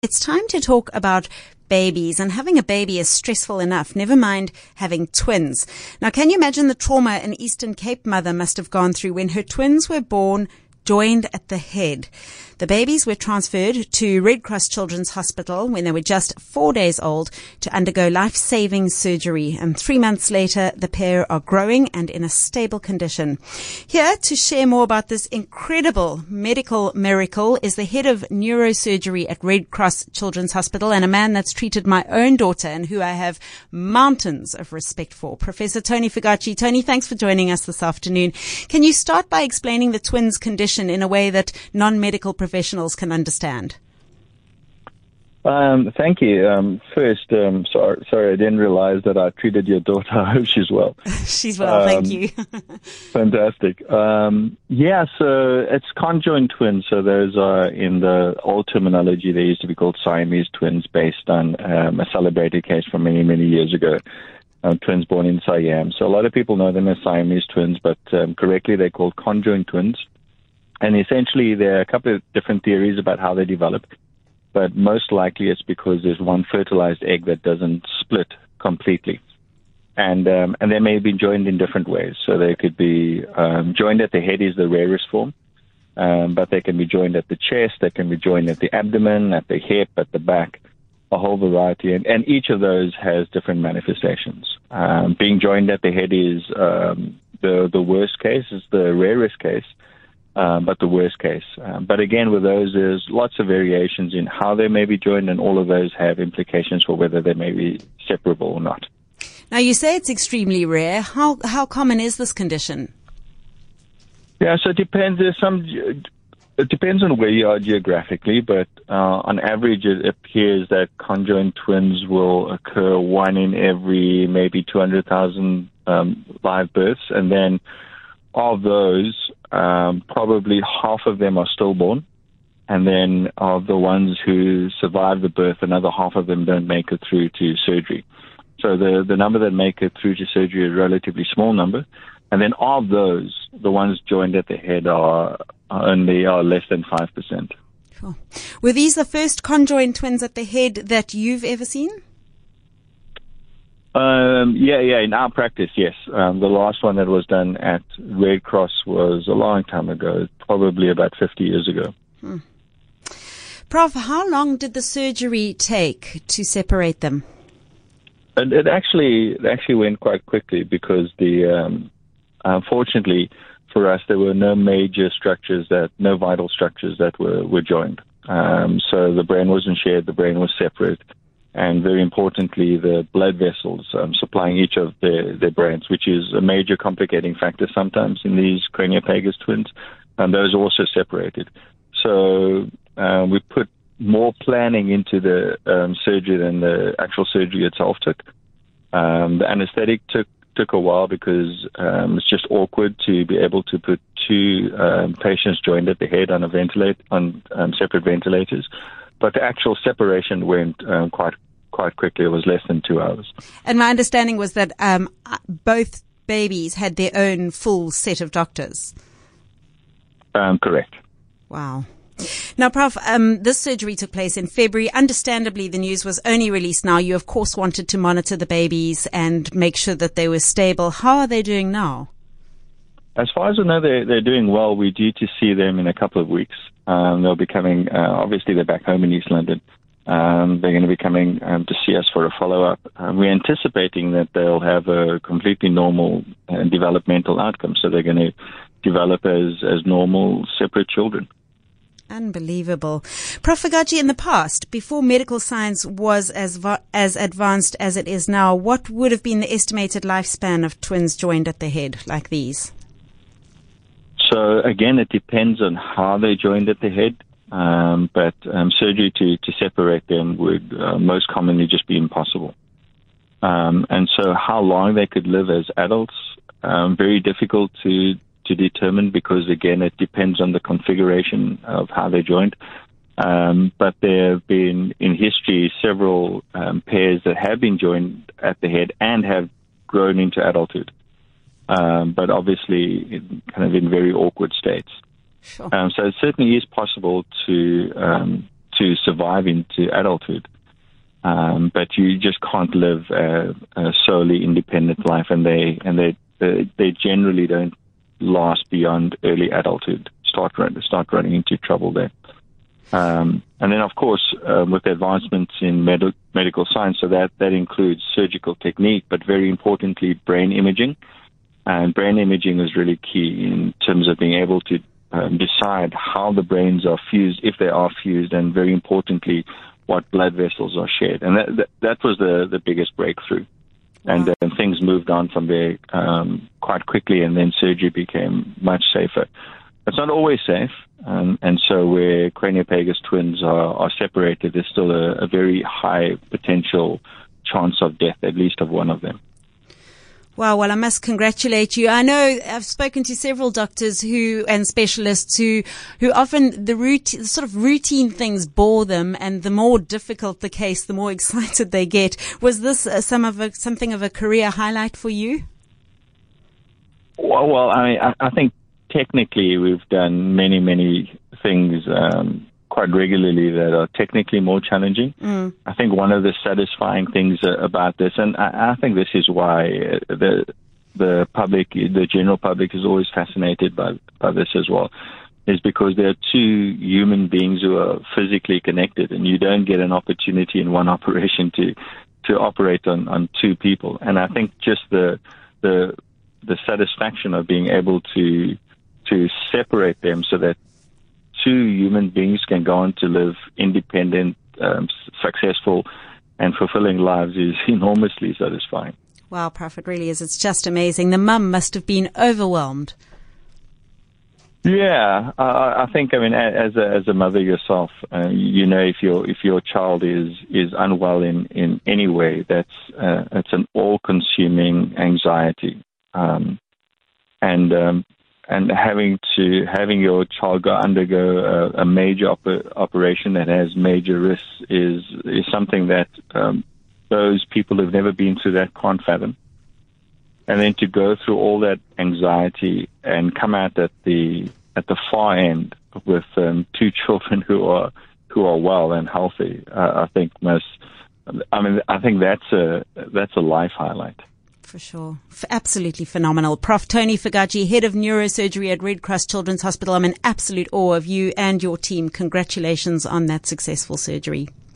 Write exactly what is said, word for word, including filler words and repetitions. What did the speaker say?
It's time to talk about babies, and having a baby is stressful enough, never mind having twins. Now, can you imagine the trauma an Eastern Cape mother must have gone through when her twins were born joined at the head? The babies were transferred to Red Cross Children's Hospital when they were just four days old to undergo life-saving surgery. And three months later, the pair are growing and in a stable condition. Here to share more about this incredible medical miracle is the head of neurosurgery at Red Cross Children's Hospital and a man that's treated my own daughter and who I have mountains of respect for, Professor Tony Fugacci. Tony, thanks for joining us this afternoon. Can you start by explaining the twins' condition in a way that non-medical professionals professionals can understand? Um, thank you. Um, first, um, sorry, sorry, I didn't realize that I treated your daughter. I hope she's well. She's well, um, thank you. Fantastic. Um, yeah, so it's conjoined twins. So those are, in the old terminology, they used to be called Siamese twins based on um, a celebrated case from many, many years ago. Um, twins born in Siam. So a lot of people know them as Siamese twins, but um, correctly they're called conjoined twins. And essentially, there are a couple of different theories about how they develop, but most likely it's because there's one fertilized egg that doesn't split completely. And um, and they may be joined in different ways. So they could be um, joined at the head is the rarest form, um, but they can be joined at the chest, they can be joined at the abdomen, at the hip, at the back, a whole variety. And, and each of those has different manifestations. Um, being joined at the head is um, the, the worst case, is the rarest case. Um, but the worst case. Um, but again, with those, there's lots of variations in how they may be joined, and all of those have implications for whether they may be separable or not. Now, you say it's extremely rare. How how common is this condition? Yeah, so it depends. There's some. It depends on where you are geographically, but uh, on average, it appears that conjoined twins will occur one in every maybe two hundred thousand um, live births, and then of those, Um, probably half of them are stillborn, and then of the ones who survive the birth, another half of them don't make it through to surgery. So the, the number that make it through to surgery is a relatively small number, and then of those, the ones joined at the head are, are only are less than five percent. Sure. Were these the first conjoined twins at the head that you've ever seen? Um, yeah, yeah, in our practice, yes. Um, the last one that was done at Red Cross was a long time ago, probably about fifty years ago. Hmm. Prof, how long did the surgery take to separate them? And it actually it actually went quite quickly because the um, unfortunately for us there were no major structures that no vital structures that were were joined. Um, so the brain wasn't shared, the brain was separate. And very importantly, the blood vessels um, supplying each of their, their brains, which is a major complicating factor sometimes in these craniopagus twins, and those are also separated. So uh, we put more planning into the um, surgery than the actual surgery itself took. Um, the anesthetic took took a while because um, it's just awkward to be able to put two um, patients joined at the head on a ventilate on um, separate ventilators. But the actual separation went um, quite quite quickly. It was less than two hours. And my understanding was that um, both babies had their own full set of doctors. Um, correct. Wow. Now, Prof, um, this surgery took place in February. Understandably, the news was only released now. You, of course, wanted to monitor the babies and make sure that they were stable. How are they doing now? As far as I know, they're, they're doing well. We're due to see them in a couple of weeks. Um, they'll be coming, uh, obviously they're back home in East London. Um, they're going to be coming um, to see us for a follow-up. Um, we're anticipating that they'll have a completely normal uh, developmental outcome. So they're going to develop as, as normal, separate children. Unbelievable. Professor Fugacci, in the past, before medical science was as va- as advanced as it is now, what would have been the estimated lifespan of twins joined at the head like these? So, again, it depends on how they joined at the head, um, but um, surgery to, to separate them would uh, most commonly just be impossible. Um, and so how long they could live as adults, um, very difficult to, to determine because, again, it depends on the configuration of how they joined. Um, but there have been, in history, several um, pairs that have been joined at the head and have grown into adulthood. Um, but obviously in, kind of in very awkward states. Sure. Um, so it certainly is possible to um, to survive into adulthood. Um, but you just can't live a, a solely independent life, and they and they they, they generally don't last beyond early adulthood. Start start running into trouble there. Um, and then, of course, uh, with the advancements in med- medical science, so that, that includes surgical technique, but very importantly, brain imaging. And brain imaging is really key in terms of being able to um, decide how the brains are fused, if they are fused, and very importantly, what blood vessels are shared. And that, that, that was the, the biggest breakthrough. Wow. And then things moved on from there um, quite quickly, and then surgery became much safer. It's not always safe, um, and so where craniopagus twins are, are separated, there's still a, a very high potential chance of death, at least of one of them. Wow, well, I must congratulate you. I know I've spoken to several doctors who and specialists who who often the routine, sort of routine things bore them, and the more difficult the case, the more excited they get. Was this uh, some of a, something of a career highlight for you? Well, well I mean, I, I think. Technically, we've done many, many things um, quite regularly that are technically more challenging. Mm. I think one of the satisfying things uh, about this, and I, I think this is why the the public, the general public, is always fascinated by by this as well, is because there are two human beings who are physically connected, and you don't get an opportunity in one operation to to operate on, on two people. And I think just the the the satisfaction of being able to to separate them so that two human beings can go on to live independent, um, successful, and fulfilling lives is enormously satisfying. Wow, Prof, it really is. It's just amazing. The mum must have been overwhelmed. Yeah, I, I think. I mean, as a, as a mother yourself, uh, you know, if your if your child is is unwell in, in any way, that's uh, it's an all-consuming anxiety, um, and um, and having to having your child go undergo a, a major op- operation that has major risks is is something that um, those people who've never been through that can't fathom. And then to go through all that anxiety and come out at the at the far end with um, two children who are who are well and healthy, uh, I think must. I mean, I think that's a that's a life highlight. For sure. F- absolutely phenomenal. Professor Tony Fagaji, Head of Neurosurgery at Red Cross Children's Hospital. I'm in absolute awe of you and your team. Congratulations on that successful surgery.